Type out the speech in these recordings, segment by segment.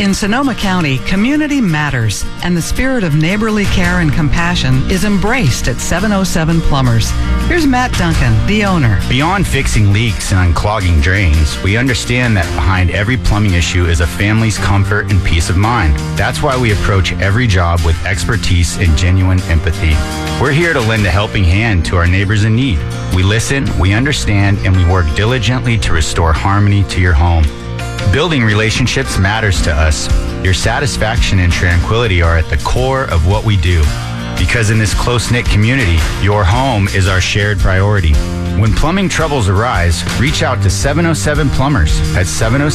In Sonoma County, community matters, and the spirit of neighborly care and compassion is embraced at 707 Plumbers. Here's Matt Duncan, the owner. Beyond fixing leaks and unclogging drains, we understand that behind every plumbing issue is a family's comfort and peace of mind. That's why we approach every job with expertise and genuine empathy. We're here to lend a helping hand to our neighbors in need. We listen, we understand, and we work diligently to restore harmony to your home. Building relationships matters to us. Your satisfaction and tranquility are at the core of what we do. Because in this close-knit community, your home is our shared priority. When plumbing troubles arise, reach out to 707 Plumbers at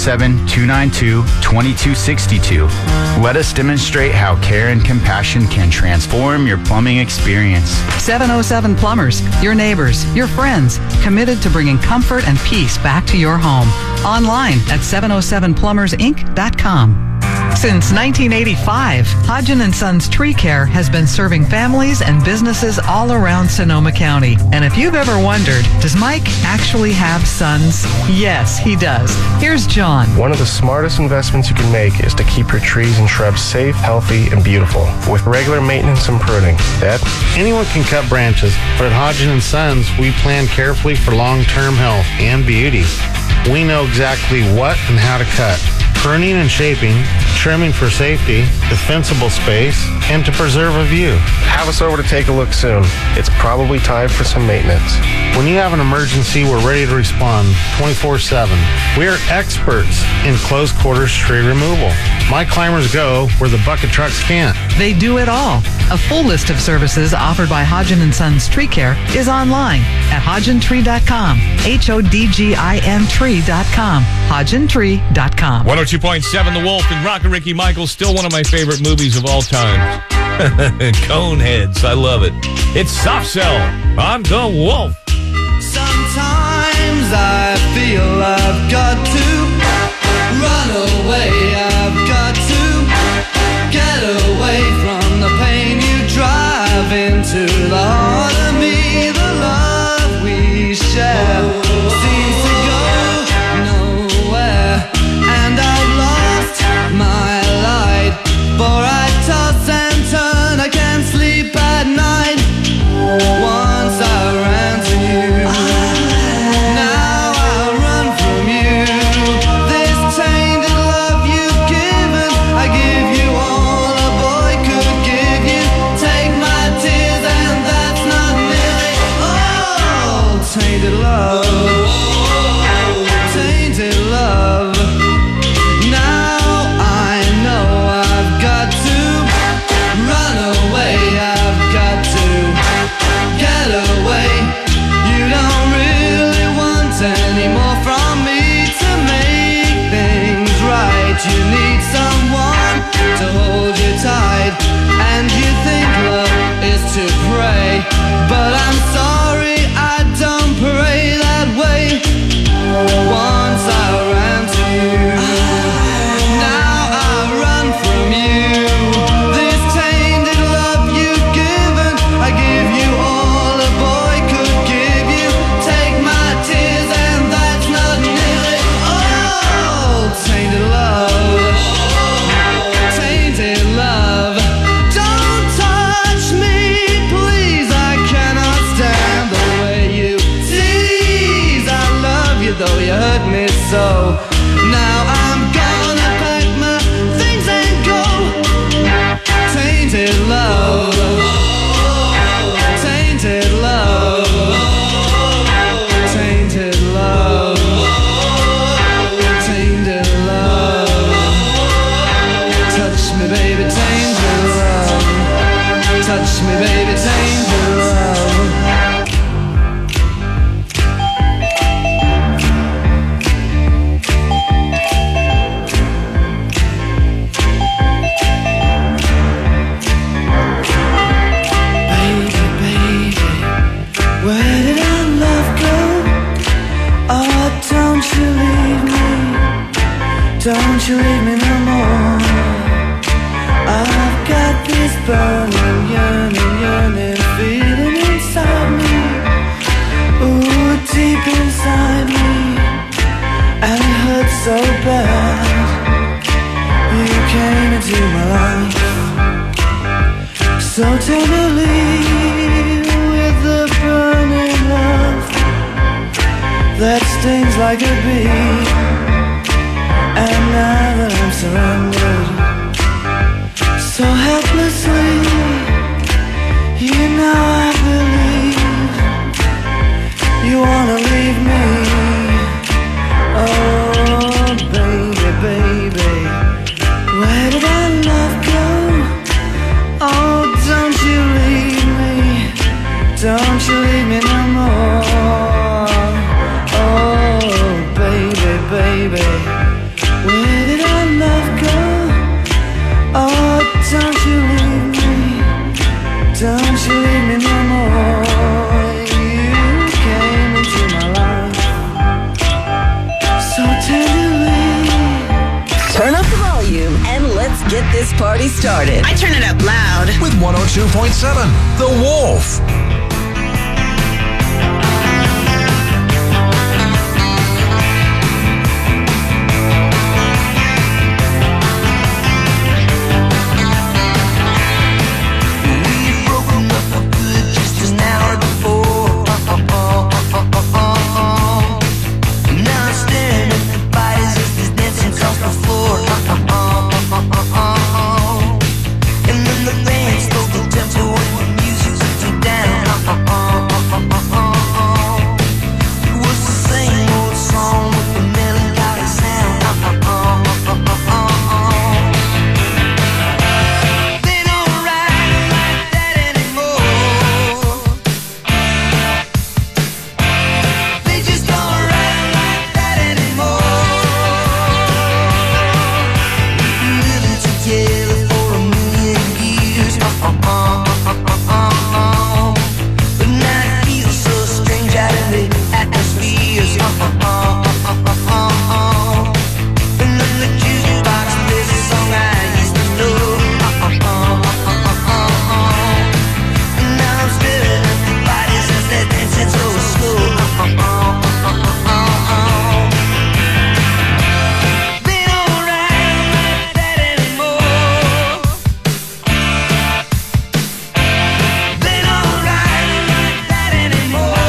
707-292-2262. Let us demonstrate how care and compassion can transform your plumbing experience. 707 Plumbers, your neighbors, your friends, committed to bringing comfort and peace back to your home. Online at 707plumbersinc.com. Since 1985, Hodgen & Sons Tree Care has been serving families and businesses all around Sonoma County. And if you've ever wondered, does Mike actually have sons? Yes, he does. Here's John. One of the smartest investments you can make is to keep your trees and shrubs safe, healthy, and beautiful with regular maintenance and pruning. Dad? Anyone can cut branches, but at Hodgen & Sons, we plan carefully for long-term health and beauty. We know exactly what and how to cut. Pruning and shaping, trimming for safety, defensible space, and to preserve a view. Have us over to take a look soon. It's probably time for some maintenance. When you have an emergency, we're ready to respond 24/7. We are experts in close quarters tree removal. My climbers go where the bucket trucks can't. They do it all. A full list of services offered by Hodgen & Sons Tree Care is online at hodgentree.com. HODGIN tree.com. hodgentree.com. 102.7 The Wolf and Rock and Ricky Michaels, still one of my favorite movies of all time. Coneheads, I love it. It's Soft Cell on The Wolf. Sometimes I feel I've got to run away. I've got to get away from the pain you drive into the heart of me. The love we share seems to go nowhere, and I've lost my light, for I toss and turn, I can't sleep at night. Once I ran to you, now I run from you. This tainted love you've given, I give you all a boy could give you. Take my tears and that's not nearly all. Tainted love, tainted love. Now I know I've got to run away. I've got to get away. You don't really want any more from me to make things right. You need someone to hold you tight, and you think love is to pray, but I'm sorry, I don't pray that way. Once I ran to you, now I run from you. This tainted love you've given, I give you all a boy could give you. Take my tears and that's not nearly all. Tainted love, tainted love. Don't touch me, please, I cannot stand the way you tease. I love you though you hurt me so. Now I'm gonna pack my things and go. Tainted love, tainted love, tainted love, tainted love. Touch me baby, tainted love. Touch me baby, tainted love. Where did our love go? Oh, don't you leave me. Don't you leave me no more. I've got this burning, yearning feeling inside me. Ooh, deep inside me. And it hurts so bad. You came into my life so tenderly with the burning love that stings like a bee. And now that I'm surrendered so helplessly, you know I believe you wanna leave me. Oh baby, baby, where did our love go? Oh, don't you leave me, don't you leave me no more. Oh baby, baby, where did our love go? Oh, don't you leave me, don't you leave me no more. You came into my life so tenderly. Turn up the volume and let's get this party started. I turn it up loud. With 102.7, The Wolf. And then the band stole the tempo and the music took it down. It was the same old song with the melancholy sound. They don't ride like that anymore. They just don't ride like that anymore. Living together for a million years. But now it feels so strange out in the atmospheres. And then the jukebox plays a song I used to know. And now I'm staring at the bodies as they're dancing so slow. They don't ride like that anymore. They don't ride like that anymore.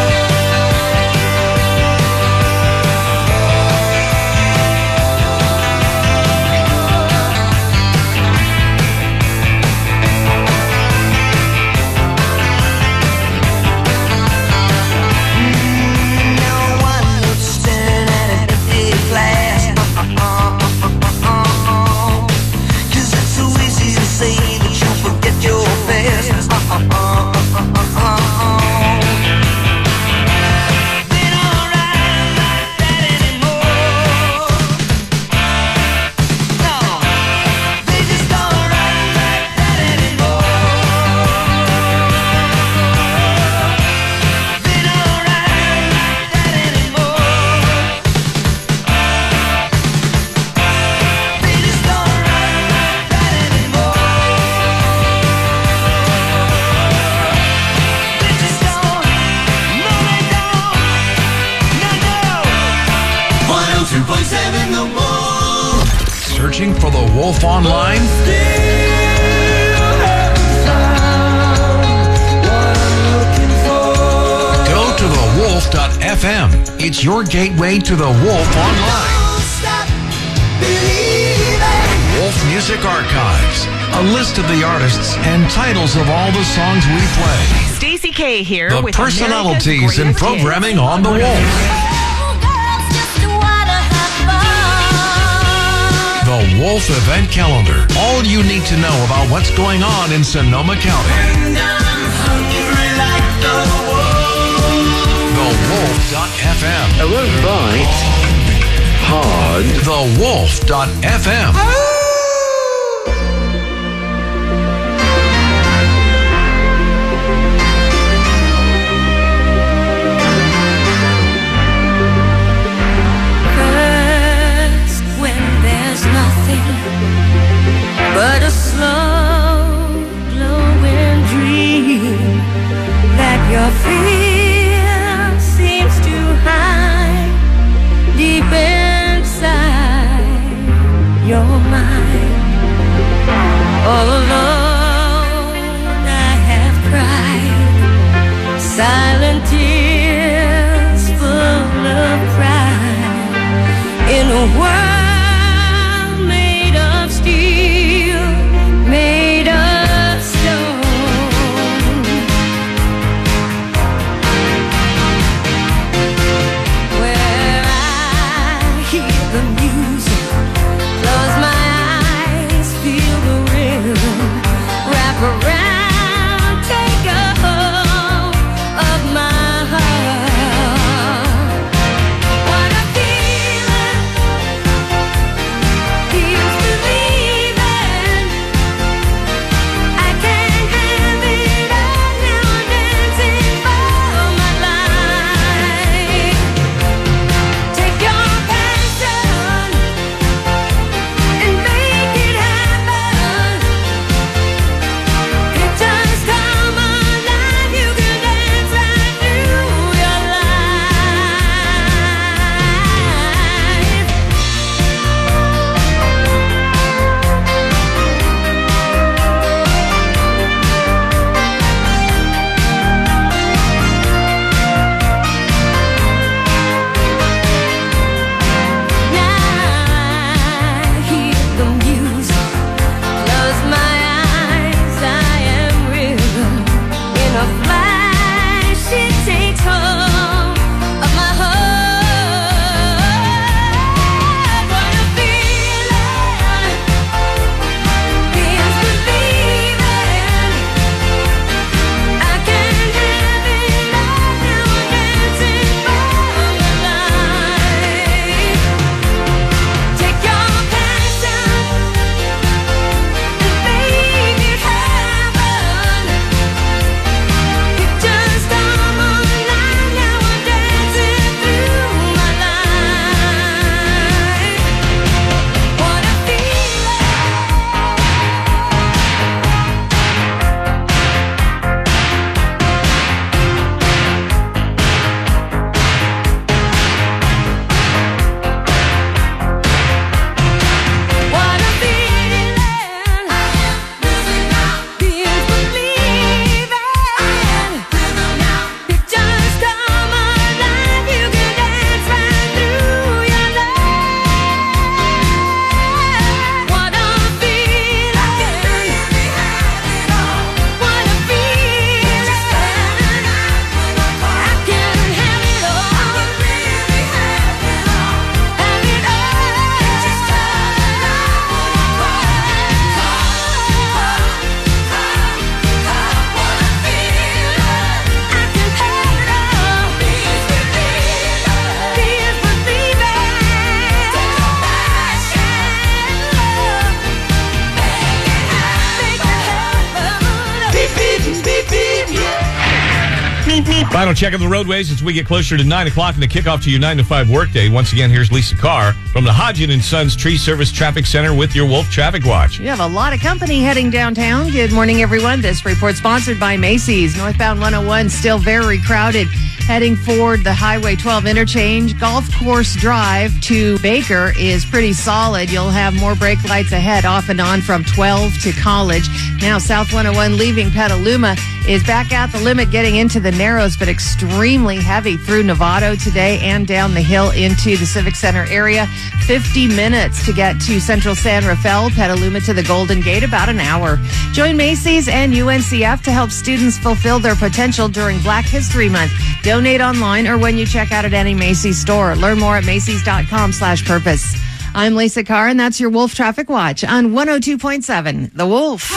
No one was staring at an empty glass. 'Cause it's so easy to say that you'll forget your past. They don't ride like that anymore. No, they just don't ride like that anymore. They don't ride like that anymore. They just don't ride like that anymore. They just don't. No, they don't. No, no. 102.7 The Wolf. Searching for The Wolf online? Go to thewolf.fm. It's your gateway to The Wolf online. Wolf Music Archives. A list of the artists and titles of all the songs we play. Stacey K here The with personalities and programming on The Wolf. The Wolf Event Calendar. All you need to know about what's going on in Sonoma County. TheWolf.fm. I won't bite hard. TheWolf.fm. First, when there's nothing but a slow glowing dream that your fear seems to hide deep inside your mind. Final check of the roadways as we get closer to 9 o'clock and the kickoff to your 9 to 5 workday. Once again, here's Lisa Carr from the Hodgin & Sons Tree Service Traffic Center with your Wolf Traffic Watch. You have a lot of company heading downtown. Good morning, everyone. This report sponsored by Macy's. Northbound 101 still very crowded. Heading forward the Highway 12 interchange. Golf Course Drive to Baker is pretty solid. You'll have more brake lights ahead off and on from 12 to College. Now South 101 leaving Petaluma is back at the limit getting into the Narrows, but extremely heavy through Novato today and down the hill into the Civic Center area. 50 minutes to get to Central San Rafael, Petaluma to the Golden Gate, about an hour. Join Macy's and UNCF to help students fulfill their potential during Black History Month. Donate online or when you check out at any Macy's store. Learn more at Macys.com/purpose. I'm Lisa Carr, and that's your Wolf Traffic Watch on 102.7 The Wolf.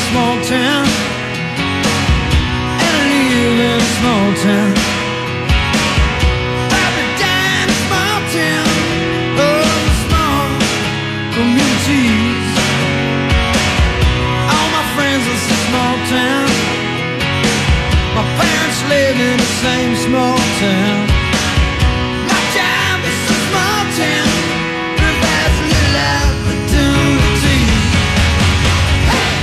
small town, and I live in a small town. I've been down in a small town, oh, small communities. All my friends live in a small town. My parents live in the same small town. My job is a small town. Everybody's a little opportunity. Hey!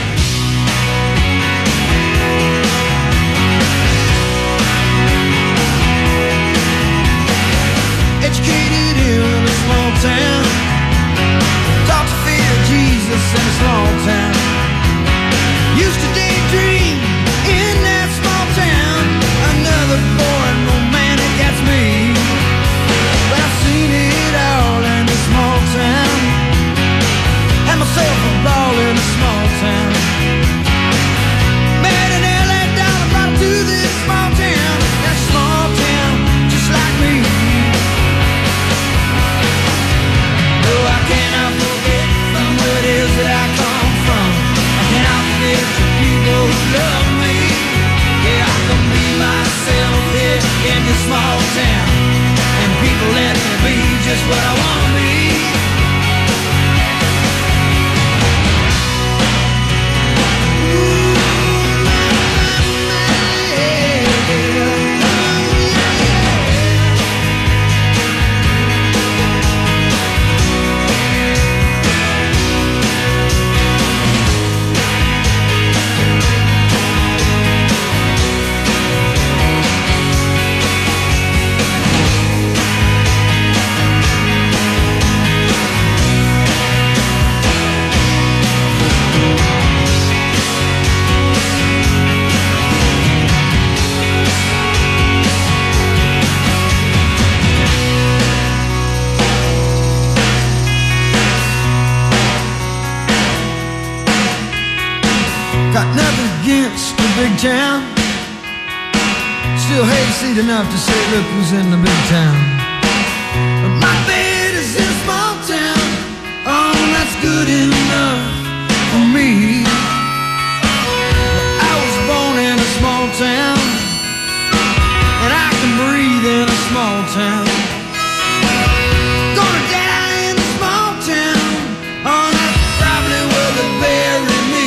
Educated in a small town. Taught to fear Jesus in a small town. Used to daydream in that small town. Another boring romantic, that's me. But I've seen it all in a small town. Had myself a ball in a small town. Met an LA dollar, brought to this small town. That small town, just like me. Oh, I cannot forget from where it is that I come from. I cannot forget the people who love me. Yeah, I can be myself here in this small town, and people let me be just what I want to be. Got nothing against the big town. Still hayseed enough to say, look who's in the big town. But my bed is in a small town. Oh, that's good enough for me. I was born in a small town, and I can breathe in a small town. Gonna die in a small town. Oh, that's probably where they bury me.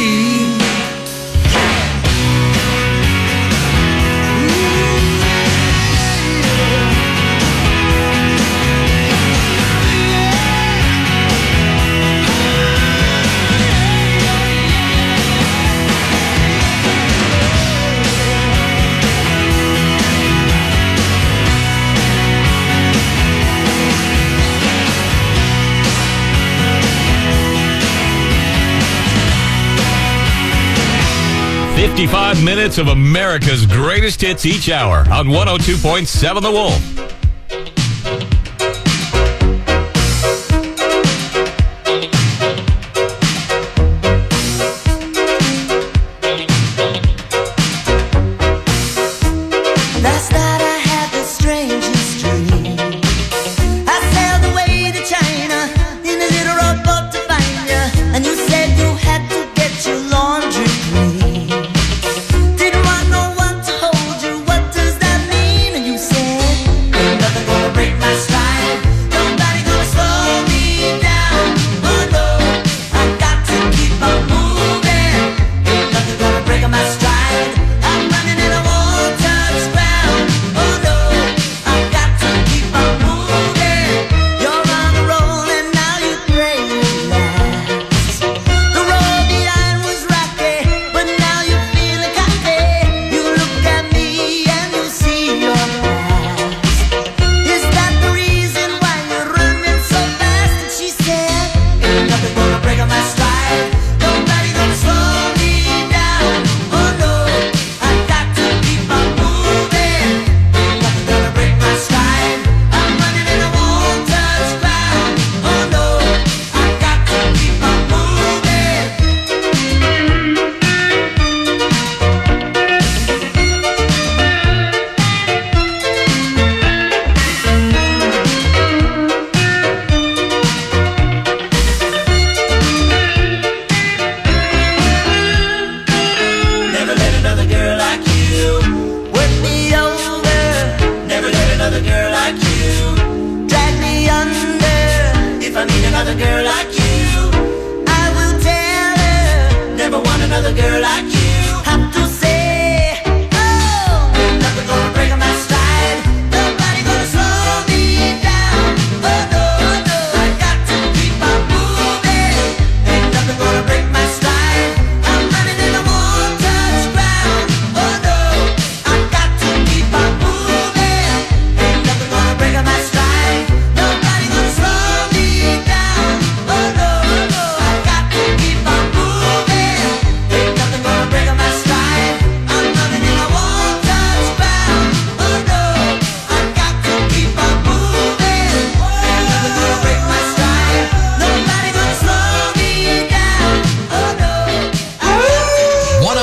"55 minutes of America's greatest hits each hour on 102.7 The Wolf." Last night I had the strangest dream. I sailed away to China in a little rowboat to find you, and you said you had to get your laundry clean. Didn't want no one to hold you. What does that mean? And you said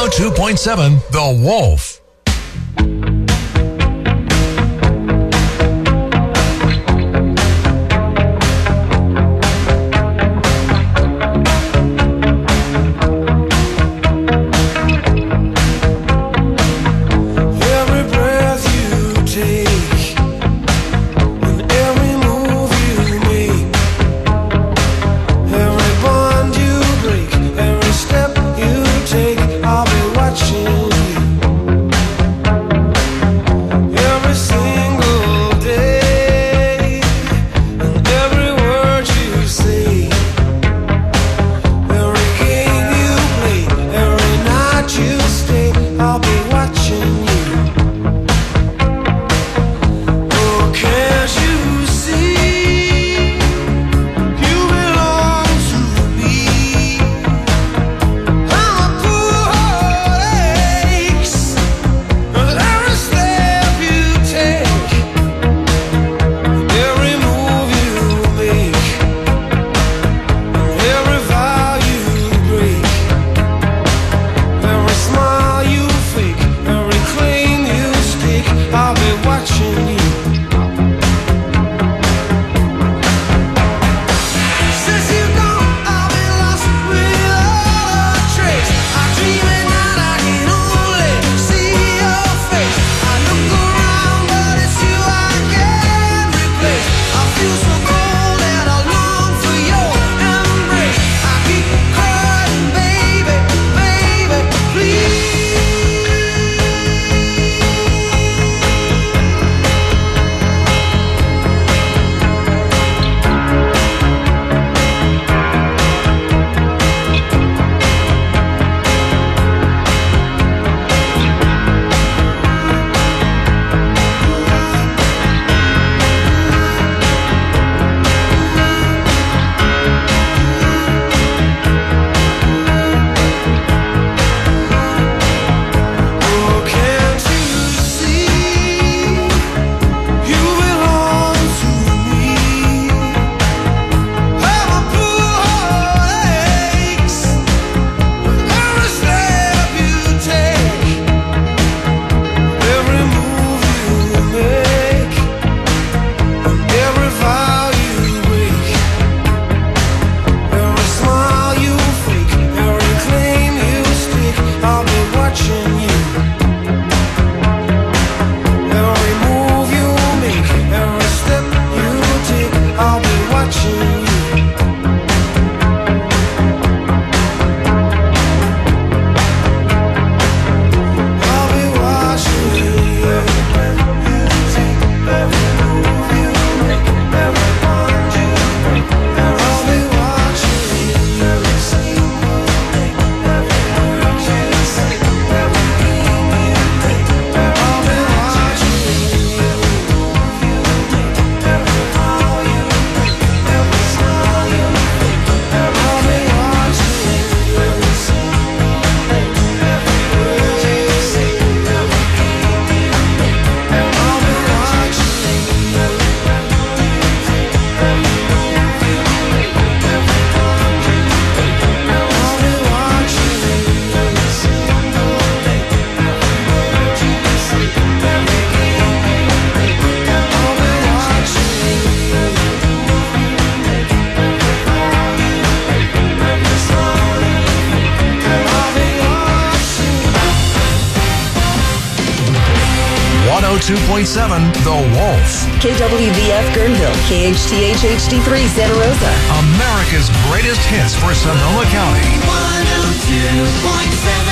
102.7 The Wolf. The Wolf. KWVF Guerneville, KHTH HD3 Santa Rosa. America's greatest hits for Sonoma County. 102.7